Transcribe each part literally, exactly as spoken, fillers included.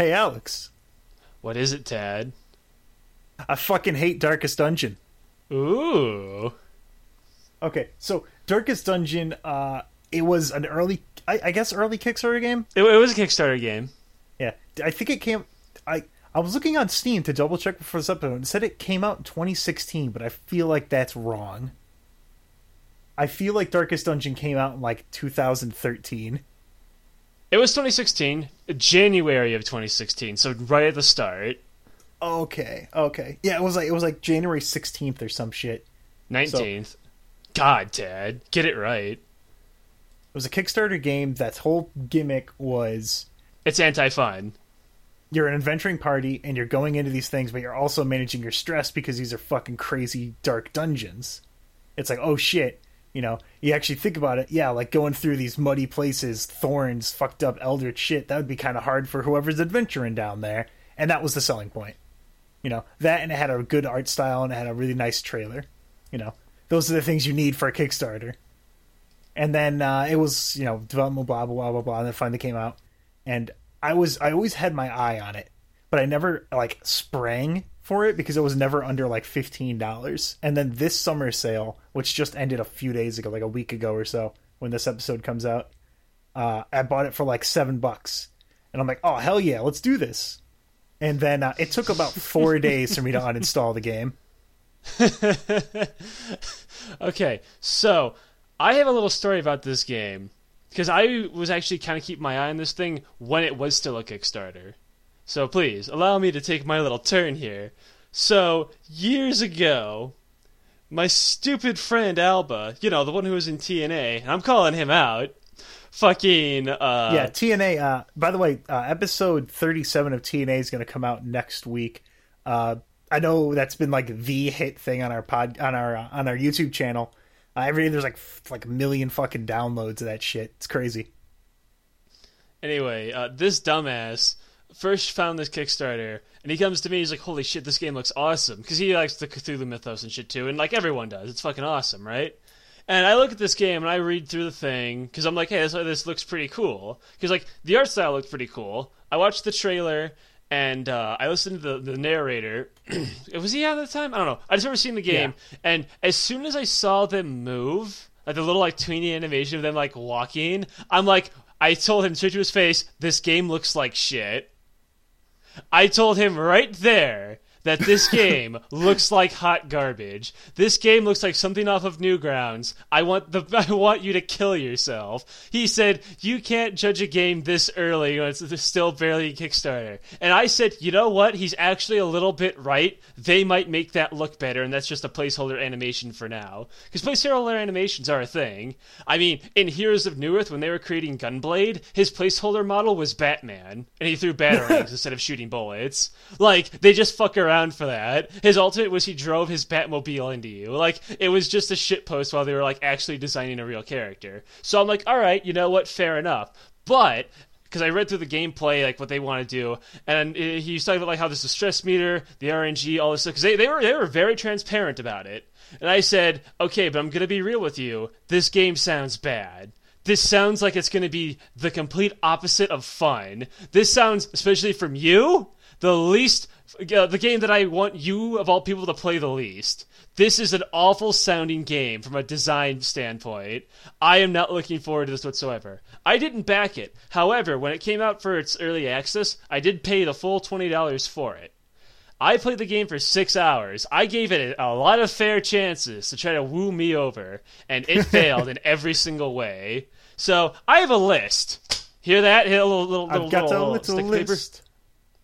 Hey, Alex. What is it, Tad? I fucking hate Darkest Dungeon. Ooh. Okay, so Darkest Dungeon, uh, it was an early, I, I guess, early Kickstarter game. It, it was a Kickstarter game. Yeah, I think it came. I I was looking on Steam to double check before this episode. It said it came out in twenty sixteen, but I feel like that's wrong. I feel like Darkest Dungeon came out in like two thousand thirteen. It was twenty sixteen, January of twenty sixteen, so right at the start. Okay, okay, yeah, it was like it was like January sixteenth or some shit. nineteenth. So, God, Tad, get it right. It was a Kickstarter game that's whole gimmick was It's anti-fun. You're an adventuring party and you're going into these things, but you're also managing your stress because these are fucking crazy dark dungeons. It's like, oh shit, you know, you actually think about it, yeah, like going through these muddy places, thorns, fucked up eldritch shit, that would be kind of hard for whoever's adventuring down there. And that was the selling point. You know, that and it had a good art style and it had a really nice trailer. You know, those are the things you need for a Kickstarter. And then uh, it was, you know, development, blah, blah, blah, blah, blah, and then finally came out. And I was, I always had my eye on it, but I never, like, sprang for it because it was never under, like, fifteen dollars. And then this summer sale, which just ended a few days ago, like a week ago or so, when this episode comes out, uh, I bought it for, like, seven bucks. And I'm like, oh, hell yeah, let's do this. And then uh, it took about four days for me to uninstall the game. Okay, so I have a little story about this game because I was actually kind of keeping my eye on this thing when it was still a Kickstarter. So please allow me to take my little turn here. So years ago, my stupid friend Alba, you know, the one who was in T N A, and I'm calling him out, fucking uh yeah, T N A, uh by the way, uh episode thirty-seven of T N A is going to come out next week. uh I know that's been like the hit thing on our pod on our uh, on our YouTube channel. Uh, every day there's like f- like a million fucking downloads of that shit. It's crazy. Anyway, uh, this dumbass first found this Kickstarter, and he comes to me. He's like, "Holy shit, this game looks awesome!" Because he likes the Cthulhu mythos and shit too, and like everyone does, it's fucking awesome, right? And I look at this game and I read through the thing because I'm like, "Hey, this this looks pretty cool." Because like the art style looked pretty cool. I watched the trailer. And uh, I listened to the, the narrator. Was he on at the time? I don't know. I just remember seeing the game. Yeah. And as soon as I saw them move, like the little like tweeny animation of them like walking, I'm like, I told him straight to his face, this game looks like shit. I told him right there that this game looks like hot garbage. This game looks like something off of Newgrounds. I want the I want you to kill yourself. He said, you can't judge a game this early when it's still barely Kickstarter. And I said, you know what? He's actually a little bit right. They might make that look better, and that's just a placeholder animation for now. Because placeholder animations are a thing. I mean, in Heroes of Newerth, when they were creating Gunblade, his placeholder model was Batman, and he threw batarangs instead of shooting bullets. Like, they just fuck around for that. His ultimate was he drove his Batmobile into you. Like, it was just a shitpost while they were, like, actually designing a real character. So I'm like, alright, you know what? Fair enough. But, because I read through the gameplay, like, what they want to do, and he was talking about, like, how there's a stress meter, the R N G, all this stuff, because they, they, were, they were very transparent about it. And I said, okay, but I'm going to be real with you. This game sounds bad. This sounds like it's going to be the complete opposite of fun. This sounds, especially from you, the least... Uh, the game that I want you, of all people, to play the least. This is an awful sounding game from a design standpoint. I am not looking forward to this whatsoever. I didn't back it. However, when it came out for its early access, I did pay the full twenty dollars for it. I played the game for six hours. I gave it a lot of fair chances to try to woo me over, and it failed in every single way. So, I have a list. Hear that? Hear a little, little, little, I've got little, a little stick list. Paper?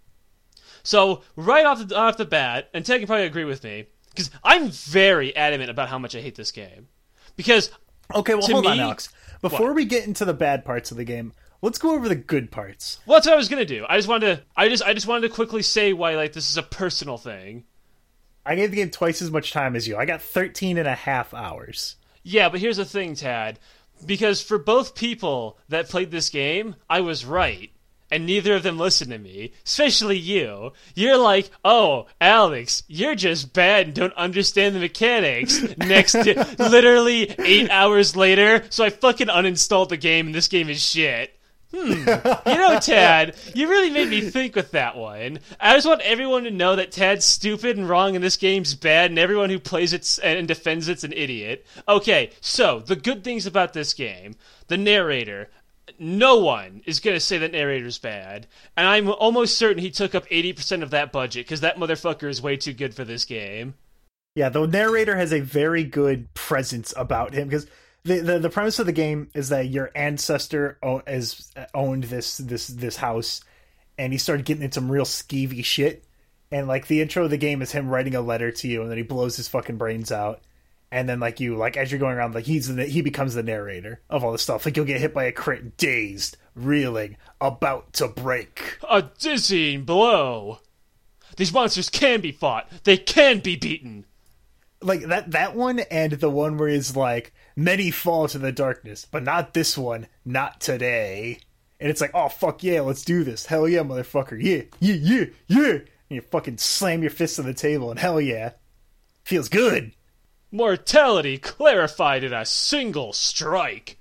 So, right off the, off the bat, and Ted can probably agree with me, because I'm very adamant about how much I hate this game. Because, okay, well, hold me, on, Alex. Before what? we get into the bad parts of the game, let's go over the good parts. Well, that's what I was gonna do. I just wanted to, I just, I just wanted to quickly say why, like, this is a personal thing. I gave the game twice as much time as you. I got thirteen and a half hours. Yeah, but here's the thing, Tad. Because for both people that played this game, I was right. And neither of them listened to me, especially you. You're like, oh, Alex, you're just bad and don't understand the mechanics. Next, literally eight hours later, so I fucking uninstalled the game and this game is shit. Hmm. You know, Tad, you really made me think with that one. I just want everyone to know that Tad's stupid and wrong and this game's bad, and everyone who plays it and defends it's an idiot. Okay, so, the good things about this game. The narrator. No one is going to say that narrator's bad. And I'm almost certain he took up eighty percent of that budget, because that motherfucker is way too good for this game. Yeah, the narrator has a very good presence about him, because The, the the premise of the game is that your ancestor o- is, owned this this this house, and he started getting into some real skeevy shit. And like the intro of the game is him writing a letter to you, and then he blows his fucking brains out. And then like you like as you're going around, like he's the, he becomes the narrator of all this stuff. Like you'll get hit by a crit, dazed, reeling, about to break. A dizzying blow. These monsters can be fought. They can be beaten. Like that that one, and the one where he's like, many fall to the darkness, but not this one, not today. And it's like, oh fuck yeah, let's do this. Hell yeah, motherfucker. Yeah, yeah, yeah, yeah. And you fucking slam your fist on the table, and hell yeah. Feels good. Mortality clarified in a single strike.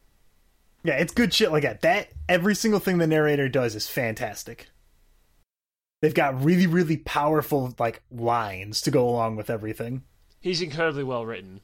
Yeah, it's good shit like that. That, every single thing the narrator does is fantastic. They've got really, really powerful, like, lines to go along with everything. He's incredibly well written.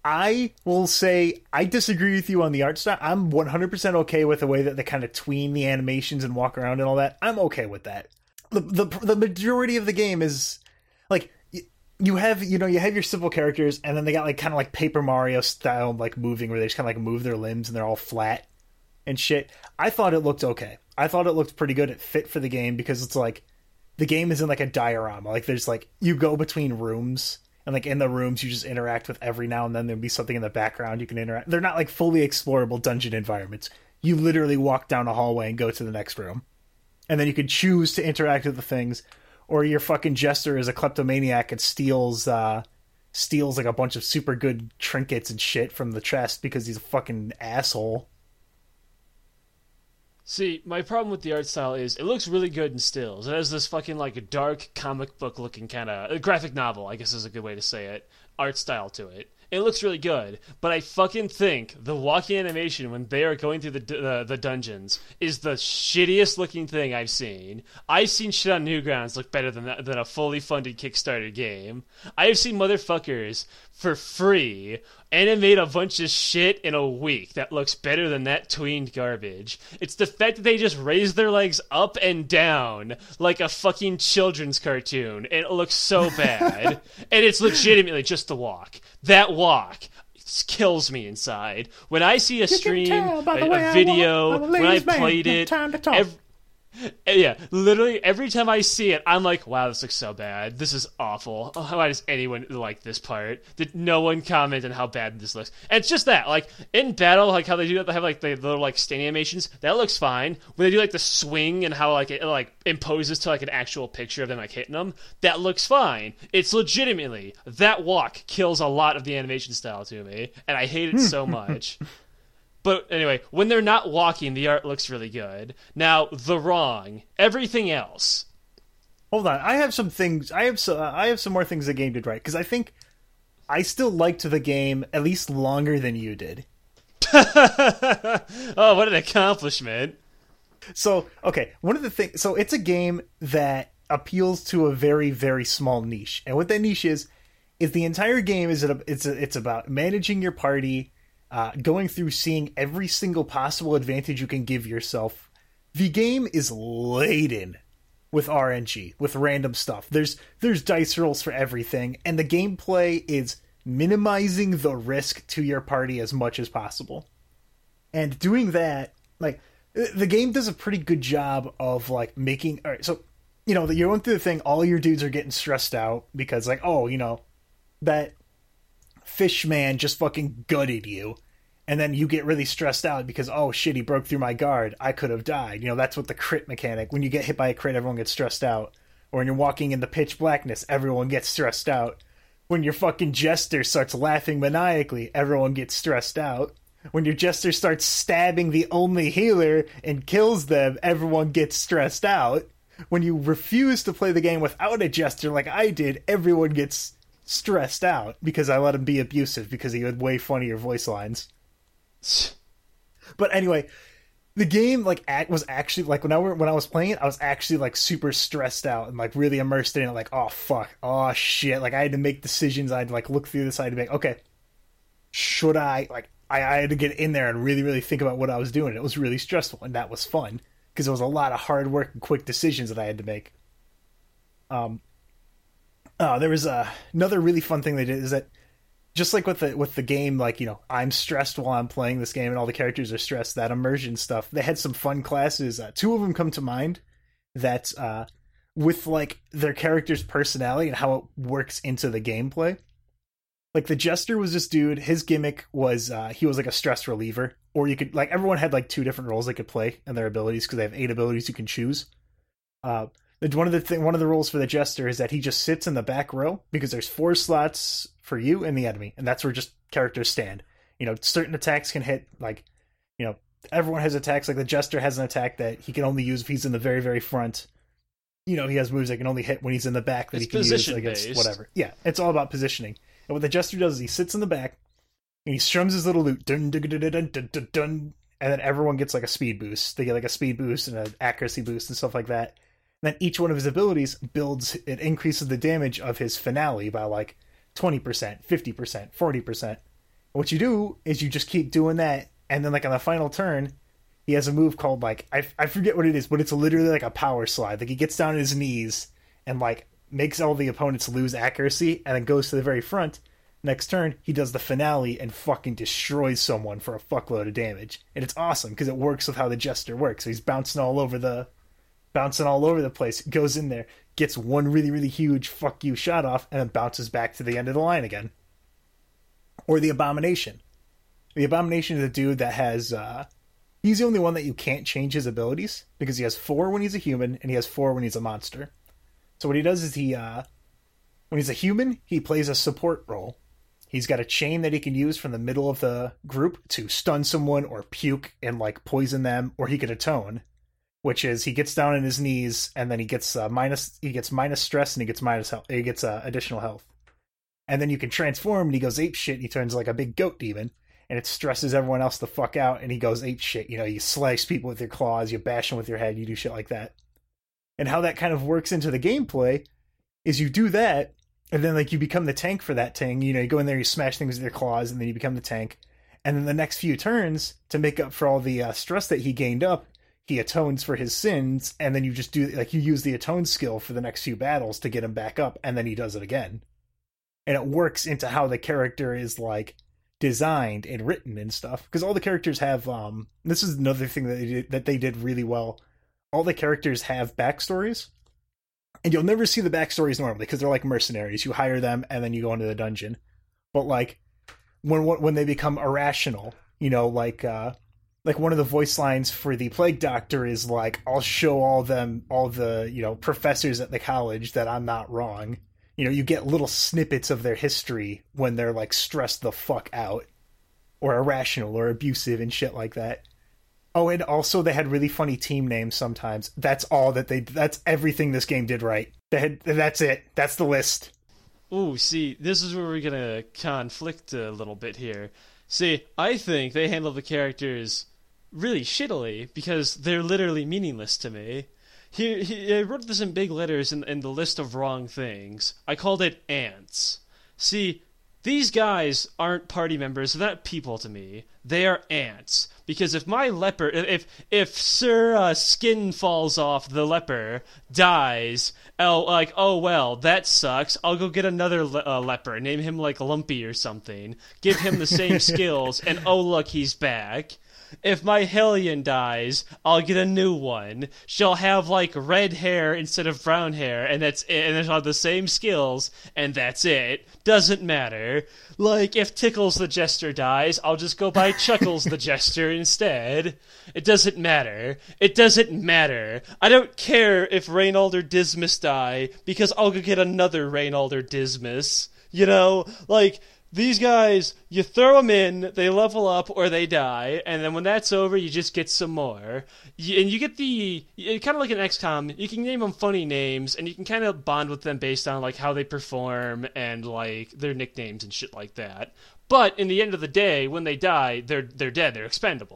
I will say, I disagree with you on the art style. I'm one hundred percent okay with the way that they kind of tween the animations and walk around and all that. I'm okay with that. The the, the majority of the game is, like, you have, you know, you have your simple characters, and then they got, like, kind of like Paper Mario style, like, moving, where they just kind of, like, move their limbs, and they're all flat and shit. I thought it looked okay. I thought it looked pretty good. It fit for the game, because it's, like, the game is in, like, a diorama. Like, there's, like, you go between rooms, and, like, in the rooms, you just interact with every now and then. There'll be something in the background you can interact. They're not, like, fully explorable dungeon environments. You literally walk down a hallway and go to the next room. And then you can choose to interact with the things, or your fucking jester is a kleptomaniac and steals, uh, steals, like, a bunch of super good trinkets and shit from the chest because he's a fucking asshole. See, my problem with the art style is it looks really good in stills. It has this fucking, like, dark comic book looking kind of, a graphic novel, I guess is a good way to say it, art style to it. It looks really good, but I fucking think the walking animation when they are going through the uh, the dungeons is the shittiest looking thing I've seen. I've seen shit on Newgrounds look better than that, than a fully funded Kickstarter game. I have seen motherfuckers for free animate a bunch of shit in a week that looks better than that tweened garbage. It's the fact that they just raise their legs up and down like a fucking children's cartoon, and it looks so bad. And it's legitimately just the walk. That walk kills me inside. When I see a stream, a, a video, a when I played man. it, every, yeah, literally every time I see it, I'm like, wow, this looks so bad. This is awful. Oh, why does anyone like this part? Did no one comment on how bad this looks? And it's just that, like, in battle, like how they do that, they have like the little like standing animations. That looks fine. When they do like the swing and how like it like imposes to like an actual picture of them like hitting them, that looks fine. It's legitimately, that walk kills a lot of the animation style to me, and I hate it so much. But anyway, when they're not walking, the art looks really good. Now, the wrong, everything else. Hold on, I have some things. I have so, uh, I have some more things the game did right, because I think I still liked the game at least longer than you did. Oh, what an accomplishment! So, okay, one of the things. So, it's a game that appeals to a very, very small niche, and what that niche is is the entire game is a, it's a, it's about managing your party. Uh, going through seeing every single possible advantage you can give yourself. The game is laden with R N G, with random stuff. There's there's dice rolls for everything, and the gameplay is minimizing the risk to your party as much as possible. And doing that, like, the game does a pretty good job of, like, making... All right, so, you know, you're going through the thing, all your dudes are getting stressed out because, like, oh, you know, that... fish man just fucking gutted you, and then you get really stressed out because, oh shit, he broke through my guard, I could have died. You know, that's what the crit mechanic, when you get hit by a crit, everyone gets stressed out. Or when you're walking in the pitch blackness, everyone gets stressed out. When your fucking jester starts laughing maniacally, everyone gets stressed out. When your jester starts stabbing the only healer and kills them, everyone gets stressed out. When you refuse to play the game without a jester like I did, everyone gets stressed out because I let him be abusive because he had way funnier voice lines. But anyway, the game like act was actually like when I were when I was playing it, I was actually like super stressed out and like really immersed in it. Like, oh fuck, oh shit. Like I had to make decisions. I had to like look through this. I had to make okay, should I like I, I had to get in there and really really think about what I was doing. It was really stressful, and that was fun because it was a lot of hard work and quick decisions that I had to make. Um, oh, there was uh, another really fun thing they did is that. Just like with the with the game, like, you know, I'm stressed while I'm playing this game and all the characters are stressed, that immersion stuff, they had some fun classes. Uh, two of them come to mind that, uh, with, like, their character's personality and how it works into the gameplay. Like, the Jester was this dude, his gimmick was, uh, he was like a stress reliever. Or you could, like, everyone had, like, two different roles they could play and their abilities, because they have eight abilities you can choose. Uh, one of the th- one of the rules for the Jester is that he just sits in the back row, because there's four slots for you and the enemy, and that's where just characters stand. You know, certain attacks can hit, like, you know, everyone has attacks, like the Jester has an attack that he can only use if he's in the very, very front. You know, he has moves that can only hit when he's in the back that it's he can use against based. Whatever. Yeah, it's all about positioning. And what the Jester does is he sits in the back, and he strums his little lute, dun, dun, dun, dun, dun, dun, dun, dun, and then everyone gets like a speed boost. They get like a speed boost and an accuracy boost and stuff like that. And then each one of his abilities builds, it increases the damage of his finale by like twenty percent, fifty percent, forty percent. What you do is you just keep doing that, and then like on the final turn, he has a move called like, I, I forget what it is, but it's literally like a power slide. Like he gets down on his knees and like makes all the opponents lose accuracy, and then goes to the very front. Next turn, he does the finale and fucking destroys someone for a fuckload of damage. And it's awesome because it works with how the Jester works. So he's bouncing all over the bouncing all over the place, goes in there, gets one really, really huge fuck you shot off, and then bounces back to the end of the line again. Or the Abomination. The Abomination is a dude that has, uh, he's the only one that you can't change his abilities, because he has four when he's a human, and he has four when he's a monster. So what he does is he, uh, when he's a human, he plays a support role. He's got a chain that he can use from the middle of the group to stun someone, or puke and, like, poison them, or he could atone. Which is he gets down on his knees, and then he gets uh, minus he gets minus stress, and he gets minus health. He gets uh, additional health, and then you can transform, and he goes ape shit. And he turns like a big goat demon, and it stresses everyone else the fuck out. And he goes ape shit. You know, you slice people with your claws, you bash them with your head, you do shit like that. And how that kind of works into the gameplay is you do that, and then like you become the tank for that thing. You know, you go in there, you smash things with your claws, and then you become the tank. And then the next few turns, to make up for all the uh, stress that he gained up, he atones for his sins, and then you just do, like, you use the atone skill for the next few battles to get him back up, and then he does it again. And it works into how the character is, like, designed and written and stuff. Because all the characters have, um, this is another thing that they did, that they did really well. All the characters have backstories, and you'll never see the backstories normally, because they're like mercenaries. You hire them, and then you go into the dungeon. But, like, when when they become irrational, you know, like, uh, like one of the voice lines for the Plague Doctor is like, I'll show all them, all the, you know, professors at the college that I'm not wrong. You know, you get little snippets of their history when they're like stressed the fuck out or irrational or abusive and shit like that. Oh, and also they had really funny team names sometimes. That's all that they, that's everything this game did right. They had, that's it. That's the list. Ooh, see, this is where we're gonna conflict a little bit here. See, I think they handle the characters really shittily because they're literally meaningless to me. He, he I wrote this in big letters in, in the list of wrong things. I called it ants. See, these guys aren't party members. They're not people to me. They are ants. Because if my leper, if if Sir uh, Skin falls off, the leper dies. Oh, like oh well, that sucks. I'll go get another le- uh, leper, name him like Lumpy or something. Give him the same skills, and oh look, he's back. If my Hellion dies, I'll get a new one. She'll have, like, red hair instead of brown hair, and that's it, and it'll have the same skills, and that's it. Doesn't matter. Like, if Tickles the Jester dies, I'll just go buy Chuckles the Jester instead. It doesn't matter. It doesn't matter. I don't care if Reynald or Dismas die, because I'll go get another Reynald or Dismas. You know? Like, these guys, you throw them in, they level up, or they die, and then when that's over, you just get some more. You, and you get the, kind of like an X COM, you can name them funny names, and you can kind of bond with them based on, like, how they perform, and, like, their nicknames and shit like that. But, in the end of the day, when they die, they're they're dead, they're expendable.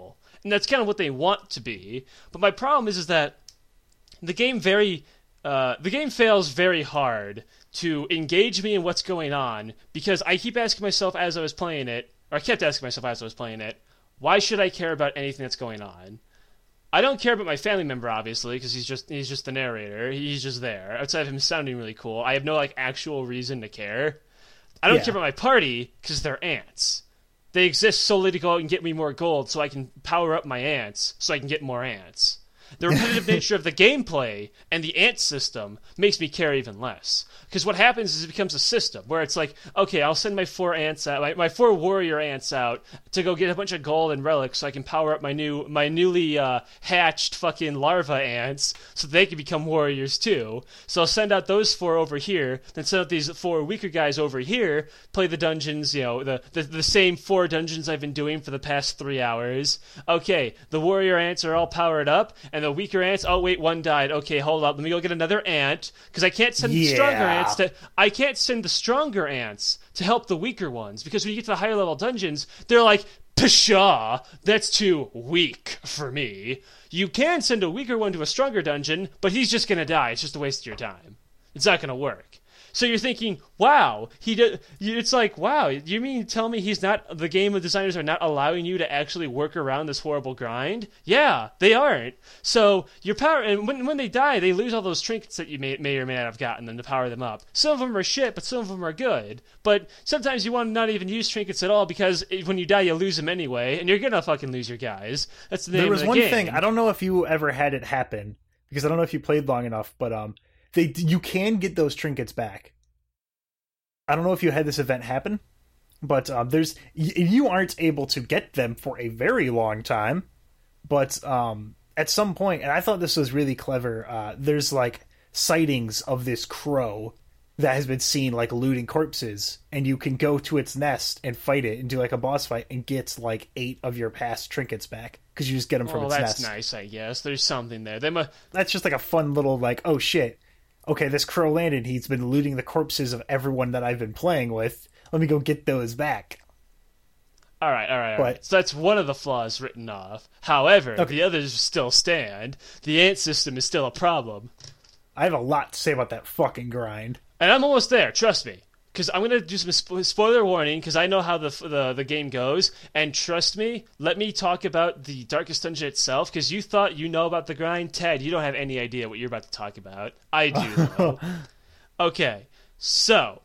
And that's kind of what they want to be. But my problem is, is that the game very, uh, the game fails very hard to engage me in what's going on, because I keep asking myself as I was playing it, or I kept asking myself as I was playing it, why should I care about anything that's going on? I don't care about my family member, obviously, because he's just he's just the narrator. He's just there. Outside of him sounding really cool, I have no like actual reason to care. I don't yeah. care about my party because they're ants. They exist solely to go out and get me more gold so I can power up my ants so I can get more ants. The repetitive nature of the gameplay and the ant system makes me care even less. Because what happens is it becomes a system where it's like, okay, I'll send my four ants out, my, my four warrior ants out to go get a bunch of gold and relics so I can power up my new, my newly uh, hatched fucking larva ants so they can become warriors too. So I'll send out those four over here, then send out these four weaker guys over here, play the dungeons, you know, the, the, the same four dungeons I've been doing for the past three hours. Okay, the warrior ants are all powered up, and the weaker ants, oh wait, one died. Okay, hold up, let me go get another ant, because I can't send yeah. the stronger ants to, I can't send the stronger ants to help the weaker ones, because when you get to the higher level dungeons, they're like, pshaw, that's too weak for me. You can send a weaker one to a stronger dungeon, but he's just gonna die. It's just a waste of your time. It's not gonna work. So you're thinking, wow, he did. It's like, wow, you mean tell me he's not? The game designers are not allowing you to actually work around this horrible grind? Yeah, they aren't. So your power, and when when they die, they lose all those trinkets that you may may or may not have gotten them to power them up. Some of them are shit, but some of them are good. But sometimes you want to not even use trinkets at all, because when you die, you lose them anyway, and you're gonna fucking lose your guys. That's the name there was of the one game. thing, I don't know if you ever had it happen, because I don't know if you played long enough, but um. They you can get those trinkets back. I don't know if you had this event happen, but um, there's you aren't able to get them for a very long time. But um, at some point, and I thought this was really clever. Uh, there's like sightings of this crow that has been seen like looting corpses, and you can go to its nest and fight it and do like a boss fight and get like eight of your past trinkets back because you just get them from oh, its that's nest. Nice, I guess. There's something there. They mu- That's just like a fun little like, oh shit. Okay, this crow landed. He's been looting the corpses of everyone that I've been playing with. Let me go get those back. All right, all right, all but, right. So that's one of the flaws written off. However, okay. the others still stand. The ant system is still a problem. I have a lot to say about that fucking grind. And I'm almost there, trust me. Because I'm going to do some spo- spoiler warning, because I know how the, the the game goes. And trust me, let me talk about the Darkest Dungeon itself, because you thought you know about the grind. Ted, you don't have any idea what you're about to talk about. I do, though. Okay, so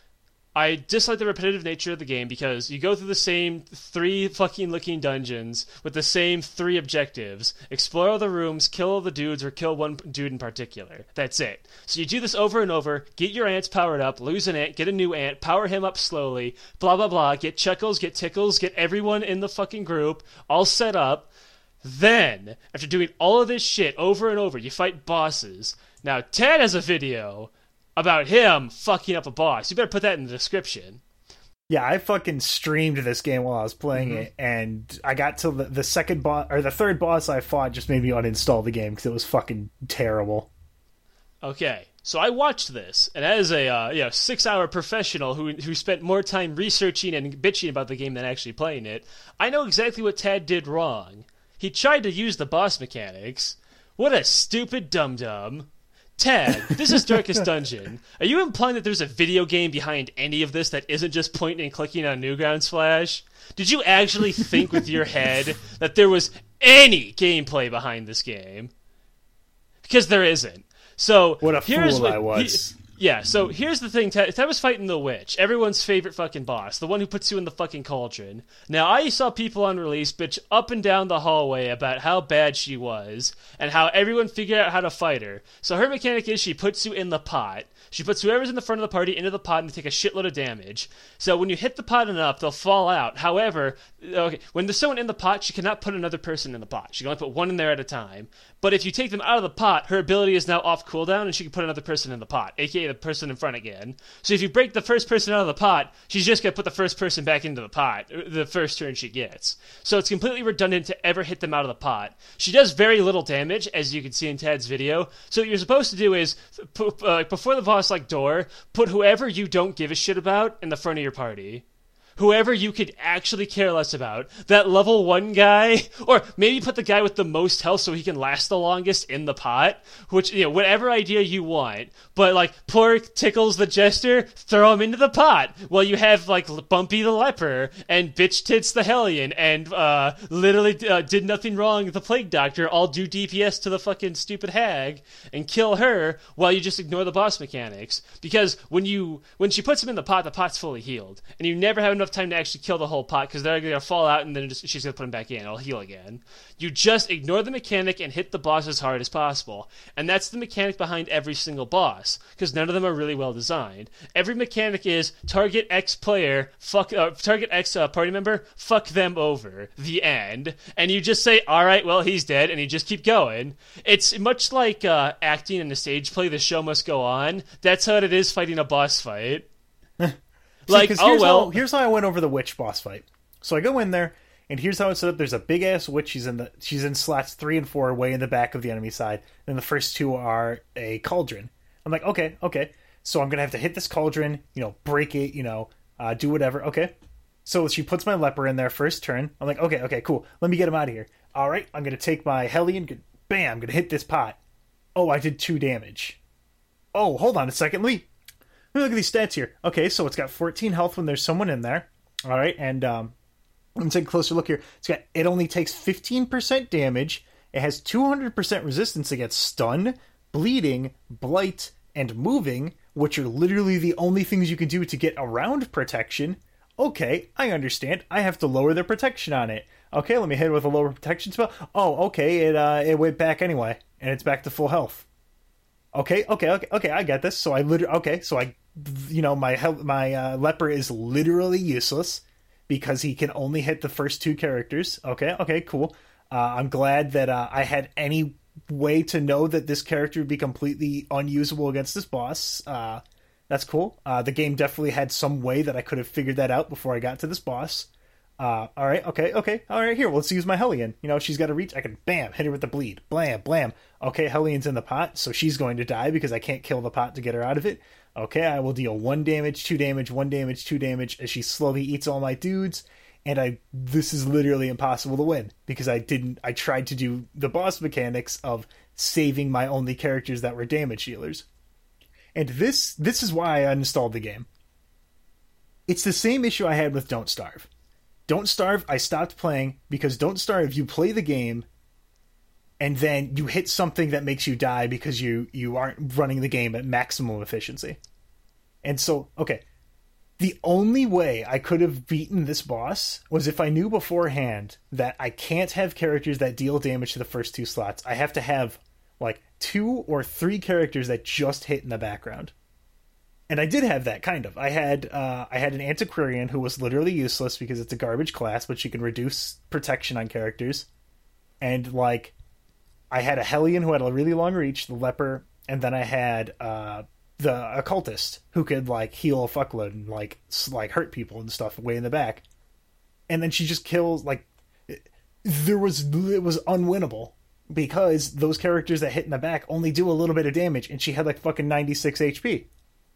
I dislike the repetitive nature of the game because you go through the same three fucking looking dungeons with the same three objectives. Explore all the rooms, kill all the dudes, or kill one dude in particular. That's it. So you do this over and over, get your ants powered up, lose an ant, get a new ant, power him up slowly, blah blah blah, get chuckles, get tickles, get everyone in the fucking group all set up. Then, after doing all of this shit over and over, you fight bosses. Now, Ted has a video about him fucking up a boss. You better put that in the description. Yeah, I fucking streamed this game while I was playing mm-hmm. it, and I got to the, the second boss, or the third boss I fought just made me uninstall the game because it was fucking terrible. Okay, so I watched this, and as a uh, you know, six-hour professional who who spent more time researching and bitching about the game than actually playing it, I know exactly what Tad did wrong. He tried to use the boss mechanics. What a stupid dum-dum. Ted, this is Darkest Dungeon. Are you implying that there's a video game behind any of this that isn't just pointing and clicking on Newgrounds Flash? Did you actually think with your head that there was any gameplay behind this game? Because there isn't. So what a here's fool what, I was. He, yeah, so here's the thing. Ted, Ted was fighting the witch, everyone's favorite fucking boss, the one who puts you in the fucking cauldron. Now, I saw people on release bitch up and down the hallway about how bad she was and how everyone figured out how to fight her. So her mechanic is she puts you in the pot. She puts whoever's in the front of the party into the pot and they take a shitload of damage. So when you hit the pot enough, they'll fall out. However, okay, when there's someone in the pot, she cannot put another person in the pot. She can only put one in there at a time. But if you take them out of the pot, her ability is now off cooldown and she can put another person in the pot, aka the person in front again. So if you break the first person out of the pot, she's just going to put the first person back into the pot, the first turn she gets. So it's completely redundant to ever hit them out of the pot. She does very little damage, as you can see in Tad's video. So what you're supposed to do is, uh, before the boss like door, put whoever you don't give a shit about in the front of your party. whoever you could actually care less about, that level one guy, or maybe put the guy with the most health so he can last the longest in the pot, which, you know, whatever idea you want, but like poor Tickles the Jester, throw him into the pot while you have like Bumpy the Leper and Bitch Tits the Hellion and uh, literally uh, did nothing wrong the Plague Doctor all do D P S to the fucking stupid hag and kill her while you just ignore the boss mechanics. Because when you when she puts him in the pot, the pot's fully healed, and you never have enough time to actually kill the whole pot because they're gonna fall out and then just, she's gonna put him back in. It'll heal again. You just ignore the mechanic and hit the boss as hard as possible, and that's the mechanic behind every single boss because none of them are really well designed. Every mechanic is target X player, fuck uh, target X uh, party member, fuck them over. The end, and you just say, all right, well he's dead, and you just keep going. It's much like uh, acting in a stage play. The show must go on. That's how it is fighting a boss fight. Like, See, oh well. How, here's how I went over the witch boss fight. So I go in there, and here's how it's set up. There's a big ass witch. She's in the she's in slots three and four, way in the back of the enemy side. And the first two are a cauldron. I'm like, okay, okay. So I'm gonna have to hit this cauldron, you know, break it, you know, uh, do whatever. Okay. So she puts my leper in there first turn. I'm like, okay, okay, cool. Let me get him out of here. All right, I'm gonna take my Hellion. Bam! I'm gonna hit this pot. Oh, I did two damage. Oh, hold on a second. Let me. Let me look at these stats here. Okay, so it's got fourteen health when there's someone in there. All right, and um, let me take a closer look here. It's got it only takes fifteen percent damage. It has two hundred percent resistance against stun, bleeding, blight, and moving, which are literally the only things you can do to get around protection. Okay, I understand. I have to lower the protection on it. Okay, let me hit it with a lower protection spell. Oh, okay, it uh, it went back anyway, and it's back to full health. Okay, okay, okay, okay, I get this. So I literally, okay, so I, you know, my my uh, leper is literally useless because he can only hit the first two characters. Okay, okay, cool. Uh, I'm glad that uh, I had any way to know that this character would be completely unusable against this boss. Uh, that's cool. Uh, the game definitely had some way that I could have figured that out before I got to this boss. Uh, all right, okay, okay, all right, here, well, let's use my Hellion. You know, she's got to reach, I can, bam, hit her with the bleed, blam, blam. Okay, Hellion's in the pot, so she's going to die because I can't kill the pot to get her out of it. Okay, I will deal one damage, two damage, one damage, two damage as she slowly eats all my dudes, and I, this is literally impossible to win because I didn't, I tried to do the boss mechanics of saving my only characters that were damage dealers. And this, this is why I uninstalled the game. It's the same issue I had with Don't Starve. Don't Starve, I stopped playing because Don't Starve, you play the game and then you hit something that makes you die because you, you aren't running the game at maximum efficiency. And so, okay, the only way I could have beaten this boss was if I knew beforehand that I can't have characters that deal damage to the first two slots. I have to have like two or three characters that just hit in the background. And I did have that, kind of. I had uh, I had an Antiquarian who was literally useless because it's a garbage class, but she can reduce protection on characters. And, like, I had a Hellion who had a really long reach, the Leper, and then I had uh, the Occultist who could, like, heal a fuckload and, like, like hurt people and stuff way in the back. And then she just kills, like... There was... It was unwinnable because those characters that hit in the back only do a little bit of damage, and she had, like, fucking ninety-six H P.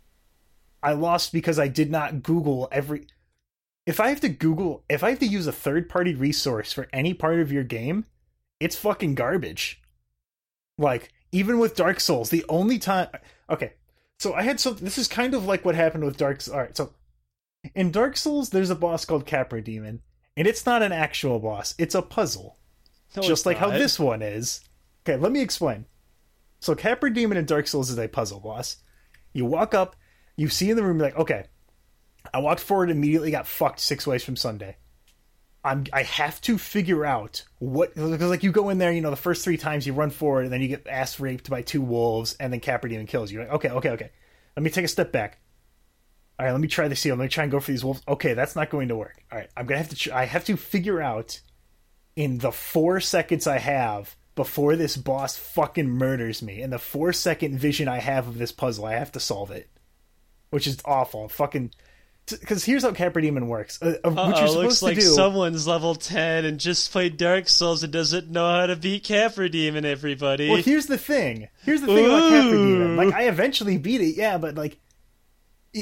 I lost because I did not Google every... If I have to Google... If I have to use a third-party resource for any part of your game, it's fucking garbage. Like, even with Dark Souls, the only time... Okay, so I had something... This is kind of like what happened with Dark Souls. Alright, so... In Dark Souls, there's a boss called Capra Demon, and it's not an actual boss. It's a puzzle. No, just like not. How this one is. Okay, let me explain. So Capra Demon in Dark Souls is a puzzle boss. You walk up... You see in the room, you're like, okay, I walked forward and immediately got fucked six ways from Sunday. I'm, I have to figure out what, because like you go in there, you know, the first three times you run forward and then you get ass raped by two wolves and then Capra Demon kills you. You're like, okay, okay, okay. Let me take a step back. All right, let me try this here. Let me try and go for these wolves. Okay, that's not going to work. All right, I'm going to have to, tr- I have to figure out in the four seconds I have before this boss fucking murders me, in the four second vision I have of this puzzle, I have to solve it. Which is awful. Fucking... Because here's how Capra Demon works. Uh, uh, what you're supposed looks to like do... someone's level ten and just played Dark Souls and doesn't know how to beat Capra Demon, everybody. Well, here's the thing. Here's the thing Ooh. about Capra Demon. Like, I eventually beat it, yeah, but, like... It,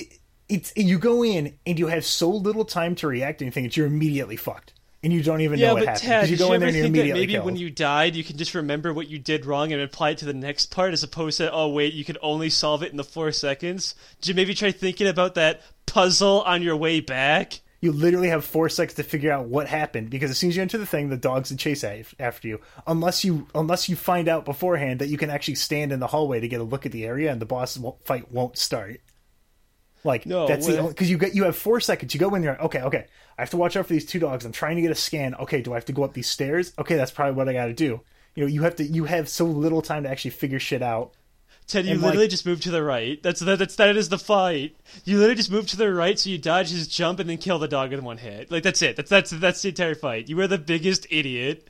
it's you go in and you have so little time to react to anything that you're immediately fucked. And you don't even yeah, know what but happened. Tad, You did go you in there ever and you're think that immediately maybe killed. when you died, you can just remember what you did wrong and apply it to the next part, as opposed to, oh wait, you can only solve it in the four seconds? Did you maybe try thinking about that puzzle on your way back? You literally have four seconds to figure out what happened, because as soon as you enter the thing, the dogs would chase after you. Unless you unless you find out beforehand that you can actually stand in the hallway to get a look at the area, and the boss fight won't start. Like, no, that's the because you get you have four seconds. You go in there. Okay, okay. I have to watch out for these two dogs. I'm trying to get a scan. Okay, do I have to go up these stairs? Okay, that's probably what I got to do. You know, you have to. You have so little time to actually figure shit out. Ted, you and literally like, just move to the right. That's that. That's that is the fight. You literally just move to the right, so you dodge his jump and then kill the dog in one hit. Like that's it. That's that's that's the entire fight. You were the biggest idiot.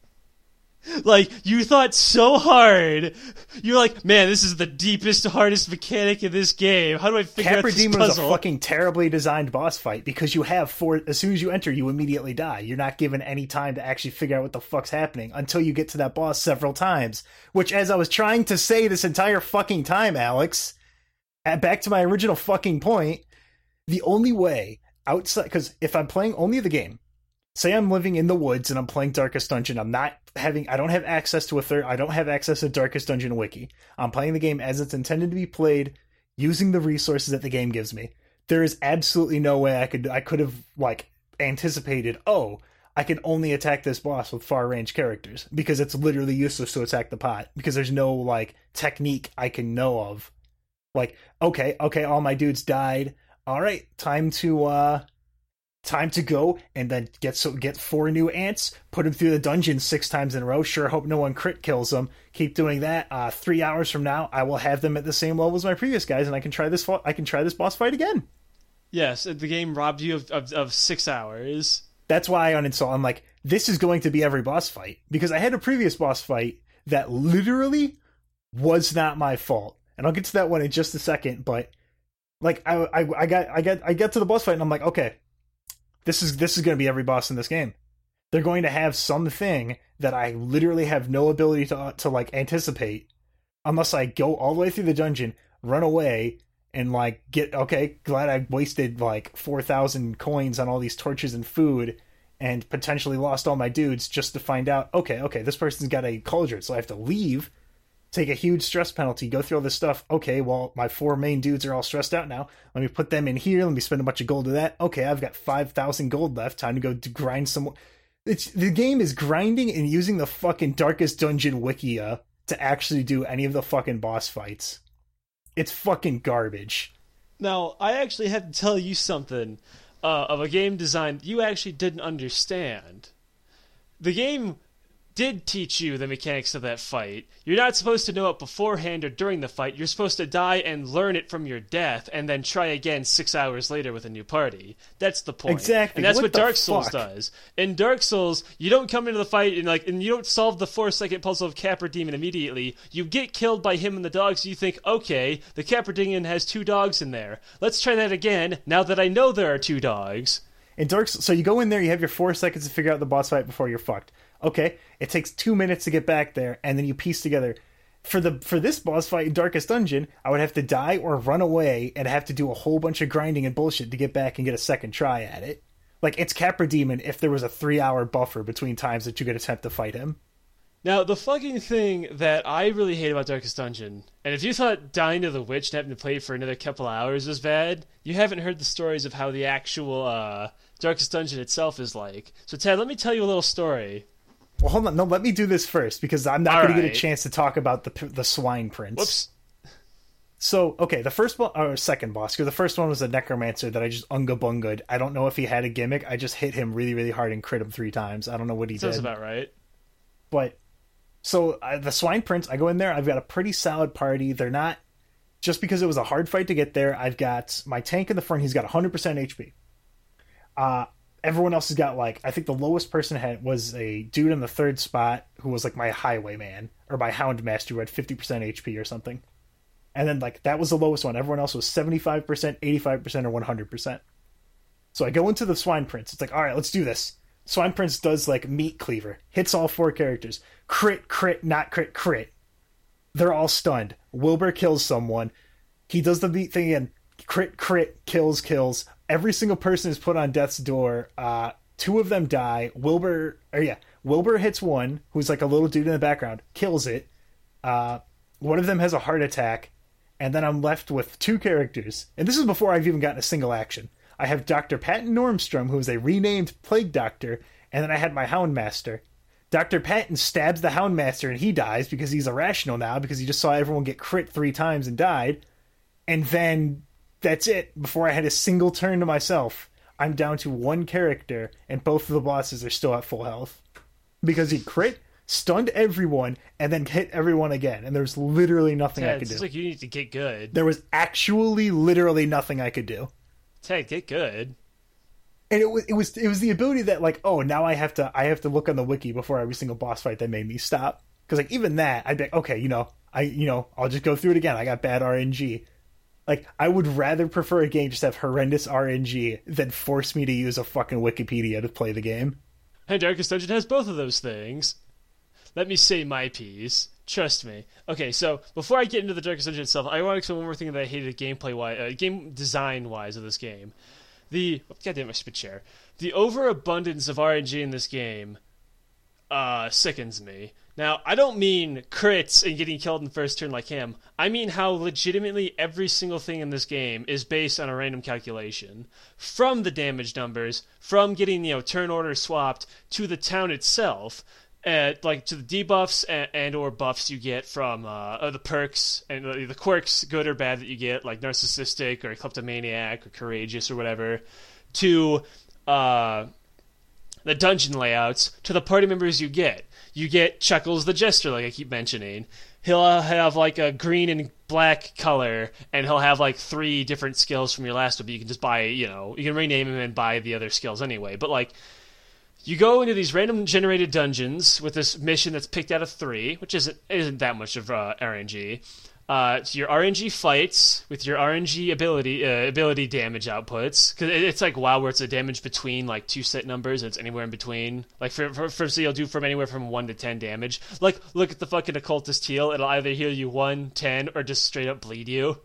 Like, you thought so hard. You're like, man, this is the deepest, hardest mechanic in this game. How do I figure Capra out this Demon puzzle? is a fucking terribly designed boss fight, because you have four. As soon as you enter, you immediately die. You're not given any time to actually figure out what the fuck's happening until you get to that boss several times. Which, as I was trying to say this entire fucking time, Alex, at, back to my original fucking point, the only way outside, because if I'm playing only the game, say I'm living in the woods and I'm playing Darkest Dungeon, I'm not having, I don't have access to a third, I don't have access to Darkest Dungeon wiki. I'm playing the game as it's intended to be played, using the resources that the game gives me. There is absolutely no way I could, I could have, like, anticipated, oh, I can only attack this boss with far range characters, because it's literally useless to attack the pot, because there's no, like, technique I can know of. Like, okay, okay, all my dudes died. All right, time to, uh, Time to go and then get so get four new ants, put them through the dungeon six times in a row. Sure, hope no one crit kills them. Keep doing that. Uh, three hours from now, I will have them at the same level as my previous guys, and I can try this. I can try this boss fight again. Yes, the game robbed you of, of, of six hours. That's why I uninstall. I'm like, this is going to be every boss fight, because I had a previous boss fight that literally was not my fault, and I'll get to that one in just a second. But like, I I, I got I got I got to the boss fight, and I'm like, okay. This is this is going to be every boss in this game. They're going to have something that I literally have no ability to to like anticipate, unless I go all the way through the dungeon, run away, and like get okay. Glad I wasted like four thousand coins on all these torches and food, and potentially lost all my dudes just to find out. Okay, okay, this person's got a cauldron, so I have to leave. Take a huge stress penalty, go through all this stuff. Okay, well, my four main dudes are all stressed out now. Let me put them in here. Let me spend a bunch of gold to that. Okay, I've got five thousand gold left. Time to go to grind some more. It's, the game is grinding and using the fucking Darkest Dungeon Wikia to actually do any of the fucking boss fights. It's fucking garbage. Now, I actually have to tell you something uh, of a game design you actually didn't understand. The game did teach you the mechanics of that fight. You're not supposed to know it beforehand or during the fight. You're supposed to die and learn it from your death, and then try again six hours later with a new party. That's the point. Exactly. And that's what, what Dark Souls fuck? does. In Dark Souls, you don't come into the fight and like, and you don't solve the four-second puzzle of Capra Demon immediately. You get killed by him and the dogs. You think, okay, the Capra Demon has two dogs in there. Let's try that again. Now that I know there are two dogs. In Dark, so you go in there, you have your four seconds to figure out the boss fight before you're fucked. Okay, it takes two minutes to get back there, and then you piece together. For the for this boss fight in Darkest Dungeon, I would have to die or run away and have to do a whole bunch of grinding and bullshit to get back and get a second try at it. Like, it's Capra Demon if there was a three-hour buffer between times that you could attempt to fight him. Now, the fucking thing that I really hate about Darkest Dungeon, and if you thought dying to the witch and having to play for another couple hours was bad, you haven't heard the stories of how the actual uh, Darkest Dungeon itself is like. So, Ted, let me tell you a little story. Well, hold on. No, let me do this first, because I'm not All going to right. get a chance to talk about the the Swine Prince. Whoops. So, okay, the first bo- or second boss, because the first one was a Necromancer that I just unga bunga'd. I don't know if he had a gimmick. I just hit him really, really hard and crit him three times. I don't know what he Sounds did. about right. But, so, uh, the Swine Prince, I go in there, I've got a pretty solid party. They're not, just because it was a hard fight to get there, I've got my tank in the front, he's got one hundred percent H P. Uh, everyone else has got, like, I think the lowest person had was a dude in the third spot who was, like, my Highwayman, or my Houndmaster who had fifty percent H P or something. And then, like, that was the lowest one. Everyone else was seventy-five percent, eighty-five percent, or one hundred percent. So I go into the Swine Prince. It's like, all right, let's do this. Swine Prince does, like, Meat Cleaver. Hits all four characters. Crit, crit, not crit, crit. They're all stunned. Wilbur kills someone. He does the meat thing again. crit, crit, kills, kills. Every single person is put on death's door. Uh, two of them die. Wilbur, or yeah, Wilbur hits one, who's like a little dude in the background, kills it. Uh, one of them has a heart attack, and then I'm left with two characters. And this is before I've even gotten a single action. I have Doctor Patton Normstrom, who is a renamed Plague Doctor, and then I had my Houndmaster. Doctor Patton stabs the Houndmaster, and he dies because he's irrational now, because he just saw everyone get crit three times and died. And then that's it. Before I had a single turn to myself, I'm down to one character, and both of the bosses are still at full health. Because he crit, stunned everyone, and then hit everyone again. And there's literally nothing Ted, I could do. It's like you need to get good. There was actually literally nothing I could do. Ted, get good. And it was it was it was the ability that, like, oh, now I have to I have to look on the wiki before every single boss fight that made me stop. Because like even that, I'd be like, okay, you know, I you know, I'll just go through it again. I got bad R N G. Like, I would rather prefer a game just have horrendous R N G than force me to use a fucking Wikipedia to play the game. And Darkest Dungeon has both of those things. Let me say my piece. Trust me. Okay, so before I get into the Darkest Dungeon itself, I want to explain one more thing that I hated gameplay wise, uh, game design wise of this game. The oh, goddamn my spit chair. The overabundance of R N G in this game uh, sickens me. Now, I don't mean crits and getting killed in the first turn like him. I mean how legitimately every single thing in this game is based on a random calculation. From the damage numbers, from getting, you know, turn order swapped, to the town itself, uh, like to the debuffs and, and or buffs you get from uh, the perks and the, the quirks, good or bad, that you get, like narcissistic or kleptomaniac or courageous or whatever, to uh, the dungeon layouts, to the party members you get. You get Chuckles the Jester, like I keep mentioning. He'll have like a green and black color, and he'll have like three different skills from your last one, but you can just buy, you know, you can rename him and buy the other skills anyway. But like, you go into these random generated dungeons with this mission that's picked out of three, which isn't isn't that much of uh, R N G. Uh, to your R N G fights with your R N G ability uh, ability damage outputs, because it, it's like WoW where it's a damage between like two set numbers, and it's anywhere in between. Like for for, for so you'll do from anywhere from one to ten damage. Like look at the fucking occultist heal; it'll either heal you one, ten, or just straight up bleed you.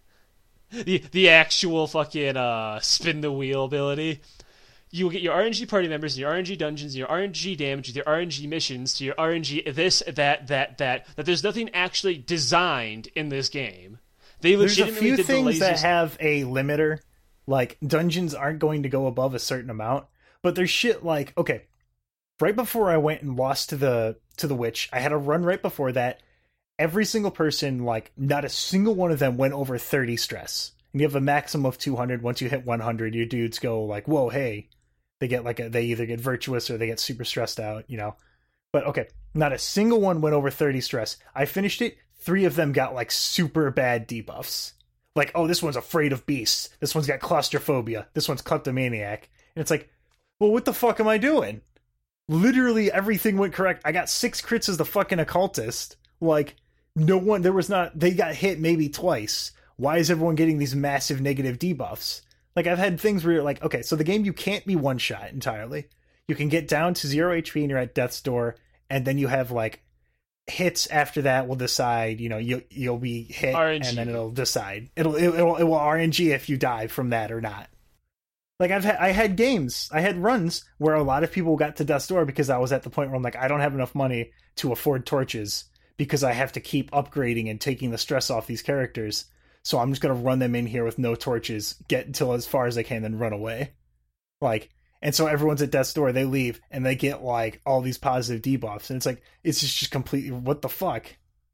The the actual fucking uh, spin the wheel ability. You will get your R N G party members, and your R N G dungeons, and your R N G damage, and your R N G missions, to your R N G this, that, that, that, that there's nothing actually designed in this game. They There's a legitimately few did things the that laziest... have a limiter, like dungeons aren't going to go above a certain amount, but there's shit like, okay, right before I went and lost to the to the witch, I had a run right before that. Every single person, like, not a single one of them went over thirty stress. And you have a maximum of two hundred. Once you hit one hundred, your dudes go like, whoa, hey. They get like a, they either get virtuous or they get super stressed out, you know. But okay, not a single one went over thirty stress. I finished it. Three of them got like super bad debuffs. Like, oh, this one's afraid of beasts. This one's got claustrophobia. This one's kleptomaniac. And it's like, well, what the fuck am I doing? Literally everything went correct. I got six crits as the fucking occultist. Like, no one, there was not, they got hit maybe twice. Why is everyone getting these massive negative debuffs? Like, I've had things where you're like, okay, so the game, you can't be one-shot entirely. You can get down to zero H P and you're at death's door, and then you have, like, hits after that will decide, you know, you, you'll be hit, R N G. and then it'll decide. It'll, it, it'll, it will R N G if you die from that or not. Like, I've had, I had games, I had runs where a lot of people got to death's door because I was at the point where I'm like, I don't have enough money to afford torches because I have to keep upgrading and taking the stress off these characters. So I'm just going to run them in here with no torches, get until as far as I can, then run away. Like, and so everyone's at death's door, they leave, and they get, like, all these positive debuffs. And it's like, it's just, just completely, what the fuck?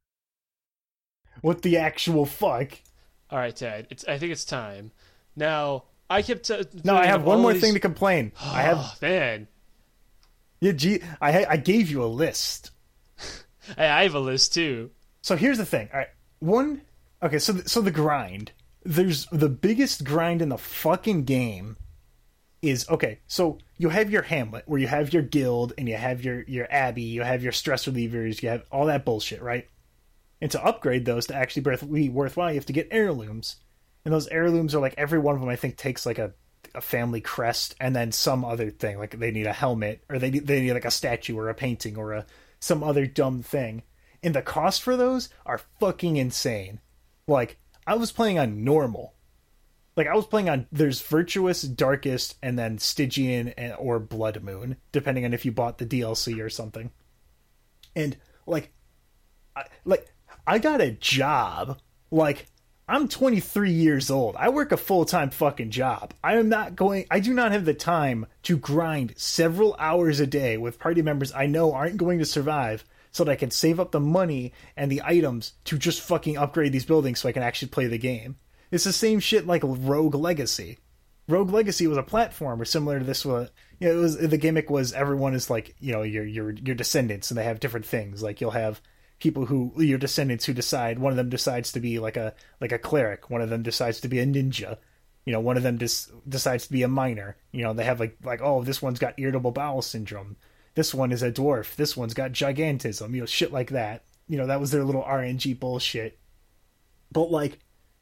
What the actual fuck? All right, Ted, it's, I think it's time. Now, I kept... T- no, I have one more these... thing to complain. Oh, I have... man. Yeah, gee, I, I gave you a list. Hey, I have a list, too. So here's the thing. All right, one... Okay, so so the grind. There's the biggest grind in the fucking game is, okay, so you have your hamlet where you have your guild and you have your, your abbey, you have your stress relievers, you have all that bullshit, right? And to upgrade those to actually be worthwhile, you have to get heirlooms. And those heirlooms are like, every one of them I think takes like a, a family crest and then some other thing. Like they need a helmet or they need, they need like a statue or a painting or a some other dumb thing. And the cost for those are fucking insane. Like, I was playing on normal, like I was playing on there's Virtuous, Darkest, and then Stygian and, or Blood Moon, depending on if you bought the D L C or something. And like, I, like I got a job. Like I'm twenty-three years old. I work a full time fucking job. I am not going. I do not have the time to grind several hours a day with party members I know aren't going to survive, so that I can save up the money and the items to just fucking upgrade these buildings so I can actually play the game. It's the same shit like Rogue Legacy. Rogue Legacy was a platformer similar to this one. You know, it was the gimmick was everyone is like, you know, your your your descendants, and they have different things. Like you'll have people who your descendants who decide, one of them decides to be like a like a cleric, one of them decides to be a ninja, you know, one of them dis- decides to be a miner. You know, they have like like oh, this one's got irritable bowel syndrome. This one is a dwarf. This one's got gigantism. You know, shit like that. You know, that was their little R N G bullshit. But like,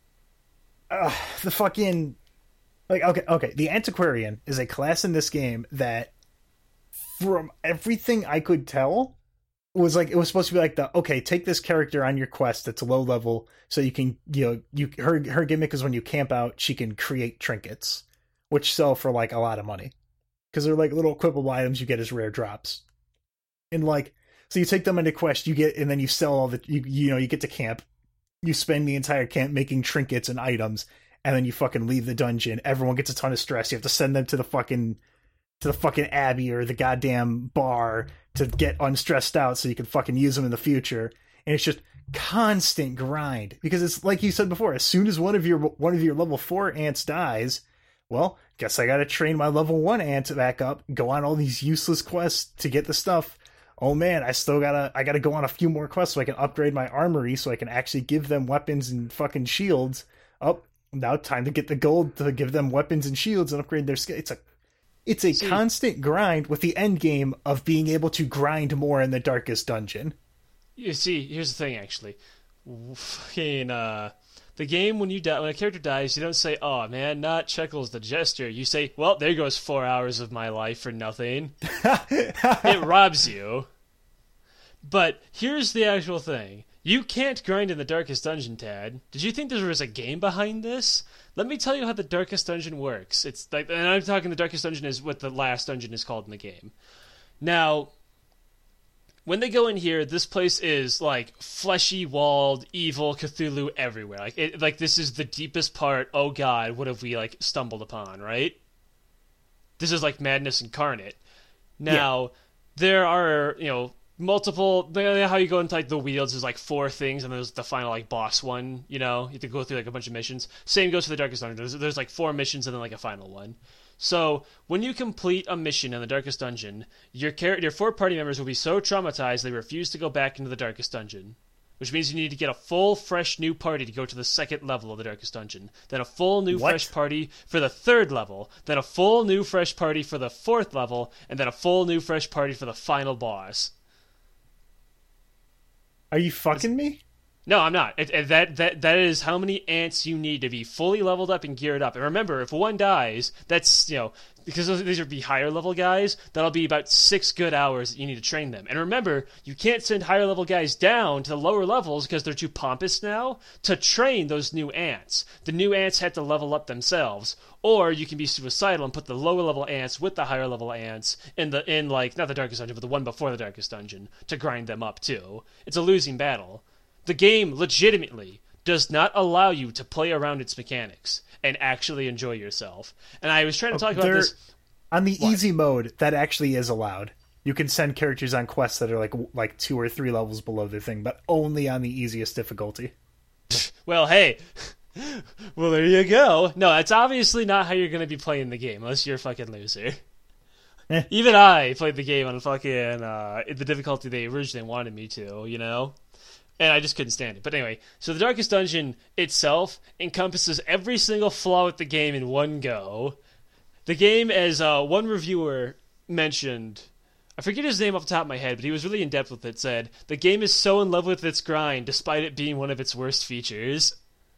uh, the fucking like okay okay, the Antiquarian is a class in this game that, from everything I could tell, was like it was supposed to be like the okay, take this character on your quest that's low level, so you can you know you her her gimmick is when you camp out, she can create trinkets, which sell for like a lot of money. Because they're like little equipable items you get as rare drops. And like, so you take them into quest, you get, and then you sell all the, you, you know, you get to camp, you spend the entire camp making trinkets and items, and then you fucking leave the dungeon. Everyone gets a ton of stress. You have to send them to the fucking, to the fucking Abbey or the goddamn bar to get unstressed out so you can fucking use them in the future. And it's just constant grind. Because it's like you said before, as soon as one of your, one of your level four ants dies, well, guess I gotta train my level one ant back up, go on all these useless quests to get the stuff. Oh man, I still gotta, I gotta go on a few more quests so I can upgrade my armory so I can actually give them weapons and fucking shields. Oh, now time to get the gold to give them weapons and shields and upgrade their skill. It's a, it's a See, constant grind with the end game of being able to grind more in the Darkest Dungeon. You see, here's the thing actually. Fucking, uh... the game, when you die, when a character dies, you don't say, oh man, not Checkles the Jester. You say, well, there goes four hours of my life for nothing. It robs you. But here's the actual thing. You can't grind in the Darkest Dungeon, Tad. Did you think there was a game behind this? Let me tell you how the Darkest Dungeon works. It's like, and I'm talking the Darkest Dungeon is what the last dungeon is called in the game. Now, when they go in here, this place is like fleshy walled, evil Cthulhu everywhere. Like, it, like this is the deepest part. Oh God, what have we like stumbled upon? Right? This is like madness incarnate. Now, yeah. There are you know multiple. How you go into like the Wields is like four things, and there's the final like boss one. You know, you have to go through like a bunch of missions. Same goes for the Darkest Dungeon. There's, there's like four missions and then like a final one. So, when you complete a mission in the Darkest Dungeon, your char- your four party members will be so traumatized they refuse to go back into the Darkest Dungeon. Which means you need to get a full, fresh, new party to go to the second level of the Darkest Dungeon. Then a full, new, what? fresh party for the third level. Then a full, new, fresh party for the fourth level. And then a full, new, fresh party for the final boss. Are you fucking it's- me? No, I'm not. It, it, that that that is how many ants you need to be fully leveled up and geared up. And remember, if one dies, that's, you know, because those, these are be higher level guys, that'll be about six good hours that you need to train them. And remember, you can't send higher level guys down to the lower levels because they're too pompous now to train those new ants. The new ants have to level up themselves. Or you can be suicidal and put the lower level ants with the higher level ants in the in like not the Darkest Dungeon, but the one before the Darkest Dungeon to grind them up too. It's a losing battle. The game legitimately does not allow you to play around its mechanics and actually enjoy yourself. And I was trying to talk about there, this on the what? easy mode. That actually is allowed. You can send characters on quests that are like like two or three levels below their thing, but only on the easiest difficulty. Well, hey, well there you go. No, that's obviously not how you're going to be playing the game, unless you're a fucking loser. Eh. Even I played the game on fucking uh, the difficulty they originally wanted me to, you know. And I just couldn't stand it. But anyway, so the Darkest Dungeon itself encompasses every single flaw with the game in one go. The game, as uh, one reviewer mentioned, I forget his name off the top of my head, but he was really in-depth with it, said, the game is so in love with its grind, despite it being one of its worst features.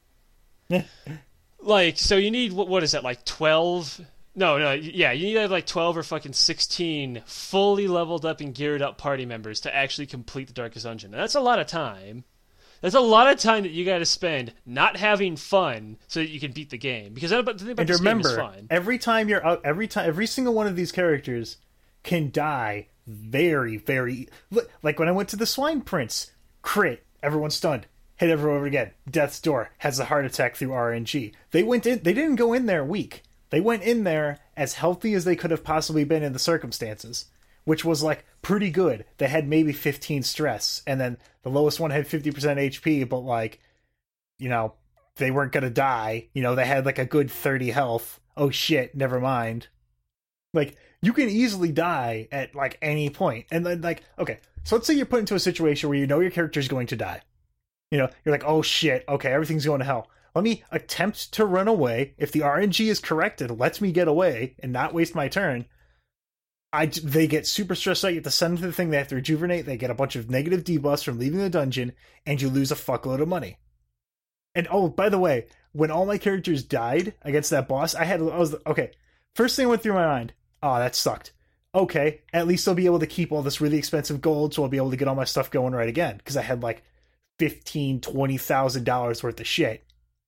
Like, so you need, what, what is that, like twelve... No, no, yeah, you need like twelve or fucking sixteen fully leveled up and geared up party members to actually complete the Darkest Dungeon. And that's a lot of time. That's a lot of time that you got to spend not having fun so that you can beat the game. Because the thing about and this remember, game is fun. every time you're out, every time, every single one of these characters can die very, very. Like when I went to the Swine Prince, crit, everyone's stunned, hit everyone over again. Death's Door has a heart attack through R N G. They went in. They didn't go in there weak. They went in there as healthy as they could have possibly been in the circumstances, which was like pretty good. They had maybe fifteen stress, and then the lowest one had fifty percent H P, but like, you know, they weren't gonna die. You know, they had like a good thirty health. Oh shit, never mind. Like, you can easily die at like any point. And then like, okay, so let's say you're put into a situation where you know your character's going to die. You know, you're like, oh shit, okay, everything's going to hell. Let me attempt to run away. If the R N G is corrected, lets me get away and not waste my turn. I, they get super stressed out. You have to send them to the thing. They have to rejuvenate. They get a bunch of negative debuffs from leaving the dungeon, and you lose a fuckload of money. And oh, by the way, when all my characters died against that boss, I had, I was, okay, first thing went through my mind, oh, that sucked. Okay, at least I'll be able to keep all this really expensive gold, so I'll be able to get all my stuff going right again, because I had like fifteen, twenty thousand dollars worth of shit.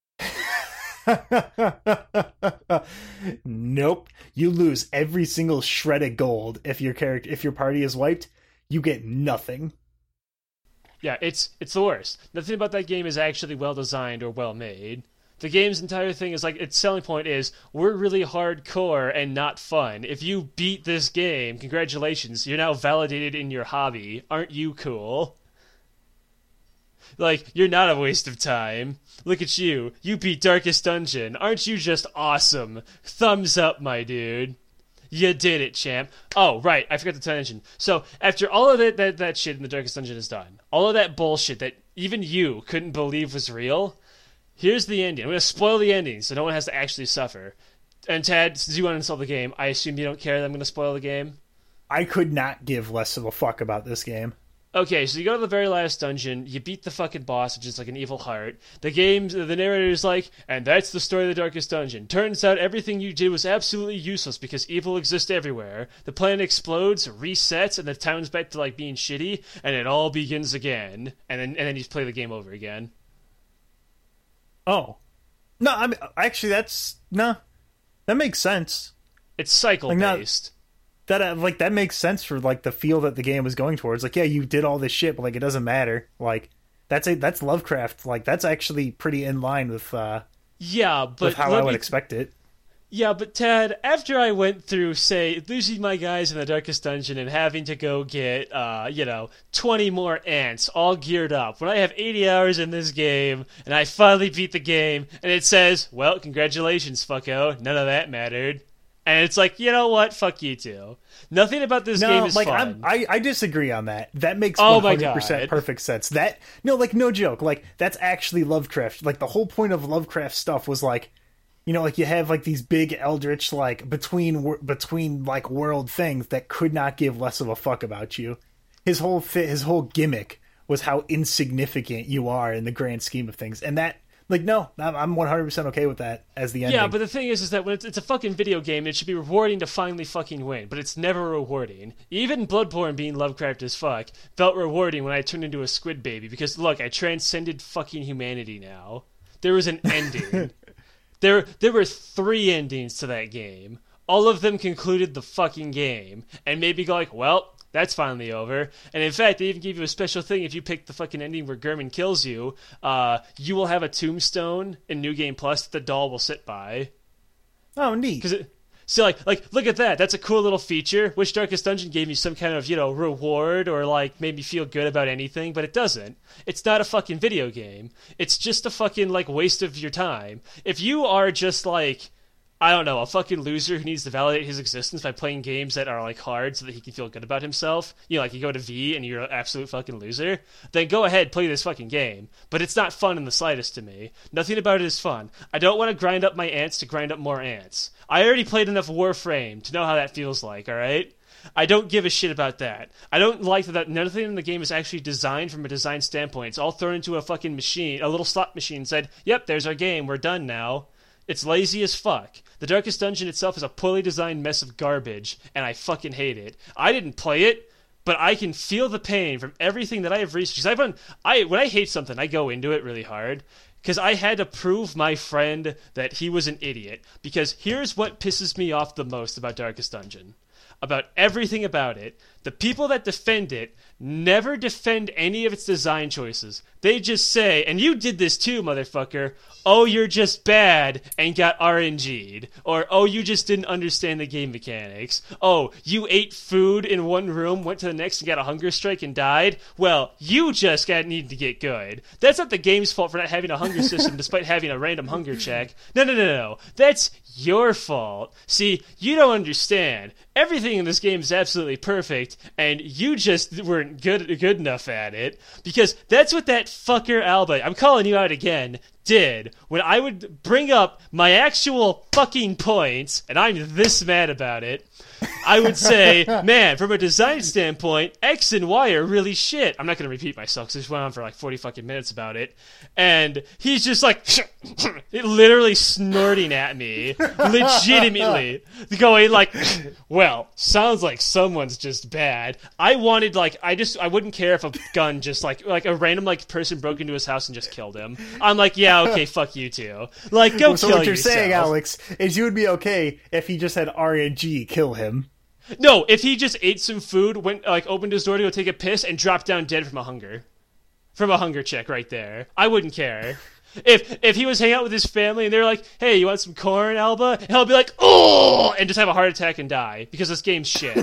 Nope. You lose every single shred of gold if your character if your party is wiped. You get nothing. Yeah, it's it's the worst. Nothing about that game is actually well designed or well made. The game's entire thing is like, its selling point is, we're really hardcore and not fun. If you beat this game, congratulations, you're now validated in your hobby. Aren't you cool? Like, you're not a waste of time. Look at you. You beat Darkest Dungeon. Aren't you just awesome? Thumbs up, my dude. You did it, champ. Oh, right. I forgot to mention. So, after all of that, that, that shit in the Darkest Dungeon is done, all of that bullshit that even you couldn't believe was real, here's the ending. I'm going to spoil the ending so no one has to actually suffer. And Tad, since you want to install the game, I assume you don't care that I'm going to spoil the game? I could not give less of a fuck about this game. Okay, so you go to the very last dungeon, you beat the fucking boss, which is like an evil heart. The game's, the narrator is like, and that's the story of the Darkest Dungeon. Turns out everything you did was absolutely useless because evil exists everywhere. The planet explodes, resets, and the town's back to like being shitty, and it all begins again. And then and then you play the game over again. Oh. No, I mean, actually, that's, no. That makes sense. It's cycle-based. Like, That uh, like that makes sense for like the feel that the game was going towards. Like, yeah, you did all this shit, but like it doesn't matter. Like, that's a that's Lovecraft. Like, that's actually pretty in line with uh yeah, but with how I would me... expect it. Yeah, but Tad, after I went through, say, losing my guys in the Darkest Dungeon and having to go get, uh, you know, twenty more ants all geared up, when I have eighty hours in this game, and I finally beat the game, and it says, well, congratulations, fucko, none of that mattered. And it's like, you know what? Fuck you too. Nothing about this no, game is like, fun. I'm, I I disagree on that. That makes oh one hundred my percent God. perfect sense. That no, like no joke. Like, that's actually Lovecraft. Like, the whole point of Lovecraft stuff was like, you know, like you have like these big eldritch like between between like world things that could not give less of a fuck about you. His whole fit, his whole gimmick was how insignificant you are in the grand scheme of things, and that. Like, no, I'm one hundred percent okay with that as the ending. Yeah, but the thing is, is that when it's, it's a fucking video game, it should be rewarding to finally fucking win, but it's never rewarding. Even Bloodborne being Lovecraft as fuck felt rewarding when I turned into a squid baby, because, look, I transcended fucking humanity now. There was an ending. there, there were three endings to that game. All of them concluded the fucking game, and made me go like, well... that's finally over. And in fact, they even give you a special thing if you pick the fucking ending where Gurman kills you. Uh, you will have a tombstone in New Game Plus that the doll will sit by. Oh, neat. Cause it, so, like, like, look at that. That's a cool little feature. Wish Darkest Dungeon gave me some kind of, you know, reward or, like, made me feel good about anything, but it doesn't. It's not a fucking video game. It's just a fucking, like, waste of your time. If you are just, like... I don't know, a fucking loser who needs to validate his existence by playing games that are, like, hard so that he can feel good about himself. You know, like, you go to V and you're an absolute fucking loser. Then go ahead, play this fucking game. But it's not fun in the slightest to me. Nothing about it is fun. I don't want to grind up my ants to grind up more ants. I already played enough Warframe to know how that feels like, alright? I don't give a shit about that. I don't like that nothing in the game is actually designed from a design standpoint. It's all thrown into a fucking machine, a little slot machine, said, yep, there's our game, we're done now. It's lazy as fuck. The Darkest Dungeon itself is a poorly designed mess of garbage, and I fucking hate it. I didn't play it, but I can feel the pain from everything that I have researched. I've been, I when I hate something, I go into it really hard. Because I had to prove my friend that he was an idiot. Because here's what pisses me off the most about Darkest Dungeon. About everything about it. The people that defend it never defend any of its design choices. They just say, and you did this too, motherfucker, oh, you're just bad and got R N G'd. Or, oh, you just didn't understand the game mechanics. Oh, you ate food in one room, went to the next and got a hunger strike and died. Well, you just got need to get good. That's not the game's fault for not having a hunger system despite having a random hunger check. No, no, no, no. That's your fault. See, you don't understand. Everything in this game is absolutely perfect, and you just weren't good good enough at it, because that's what that fucker Alba, I'm calling you out again, did when I would bring up my actual fucking points, and I'm this mad about it. I would say, man, from a design standpoint, X and Y are really shit. I'm not going to repeat myself because I just went on for like forty fucking minutes about it. And he's just like, literally snorting at me, legitimately, going like, well, sounds like someone's just bad. I wanted like, I just, I wouldn't care if a gun just like, like a random like person broke into his house and just killed him. I'm like, yeah, okay, fuck you too. Like, go so kill what you're yourself. saying, Alex, is you would be okay if he just had R N G kill him. No, if he just ate some food, went like opened his door to go take a piss, and dropped down dead from a hunger, from a hunger check right there, I wouldn't care. If if he was hanging out with his family and they're like, "Hey, you want some corn, Alba?" and he'll be like, "Oh," and just have a heart attack and die because this game's shit.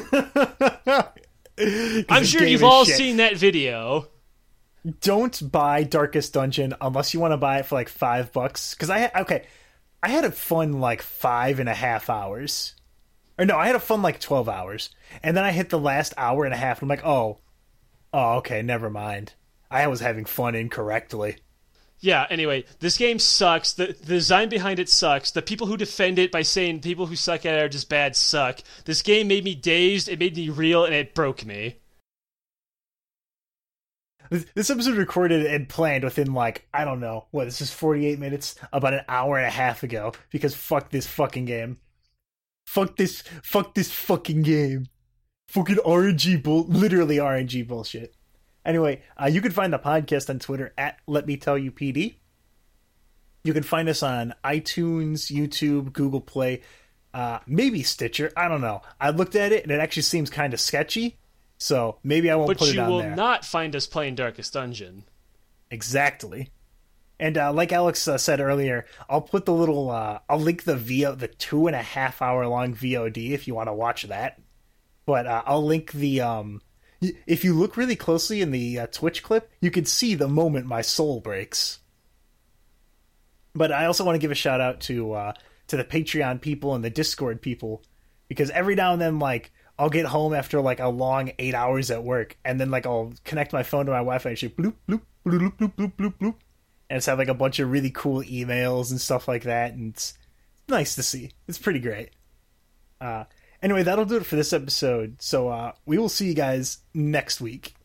I'm sure you've all shit. seen that video. Don't buy Darkest Dungeon unless you want to buy it for like five bucks. Because I okay, I had a fun like five and a half hours. Or no, I had a fun like twelve hours. And then I hit the last hour and a half, and I'm like, oh, oh, okay, never mind. I was having fun incorrectly. Yeah, anyway, this game sucks. The, the design behind it sucks. The people who defend it by saying people who suck at it are just bad suck. This game made me dazed, it made me real, and it broke me. This episode recorded and planned within, like, I don't know, what, this is forty-eight minutes? About an hour and a half ago. Because fuck this fucking game. Fuck this, fuck this fucking game. Fucking R N G bull, literally R N G bullshit. Anyway, uh, you can find the podcast on Twitter at Let Me Tell You P D. You can find us on iTunes, YouTube, Google Play, uh, maybe Stitcher. I don't know. I looked at it and it actually seems kind of sketchy, so maybe I won't but put it on there. But you will not find us playing Darkest Dungeon. Exactly. And uh, like Alex uh, said earlier, I'll put the little, uh, I'll link the V O, the two and a half hour long V O D if you want to watch that. But uh, I'll link the, um, if you look really closely in the uh, Twitch clip, you can see the moment my soul breaks. But I also want to give a shout out to, uh, to the Patreon people and the Discord people, because every now and then, like, I'll get home after like a long eight hours at work, and then like I'll connect my phone to my Wi-Fi and say bloop bloop bloop bloop bloop bloop bloop. And it's have like a bunch of really cool emails and stuff like that, and it's nice to see. It's pretty great. Uh, anyway, that'll do it for this episode. So uh, we will see you guys next week.